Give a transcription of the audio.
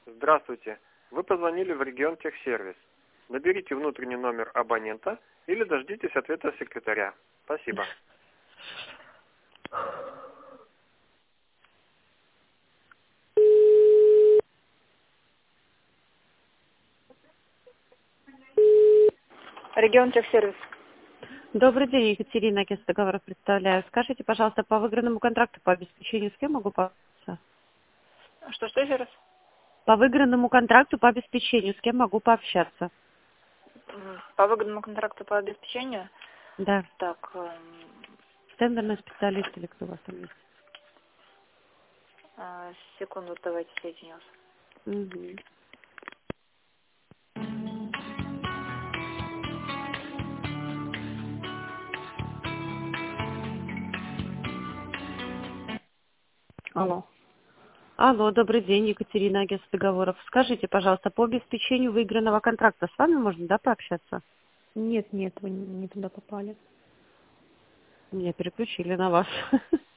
Здравствуйте. Вы позвонили в регион техсервис. Наберите внутренний номер абонента или дождитесь ответа секретаря. Спасибо. Регион техсервис. Добрый день, Екатерина, агентство договоров представляю. Скажите, пожалуйста, по выигранному контракту по обеспечению с кем могу пообщаться? Что еще раз? По выигранному контракту по обеспечению с кем могу пообщаться? По выгодному контракту по обеспечению? Да, Так, тендерный специалист или кто у вас там есть? секунду, давайте соединюсь. Угу. Алло. Алло, добрый день, Екатерина, агентство договоров. Скажите, пожалуйста, по обеспечению выигранного контракта с вами можно, да, пообщаться? Нет, вы не туда попали. Меня переключили на вас.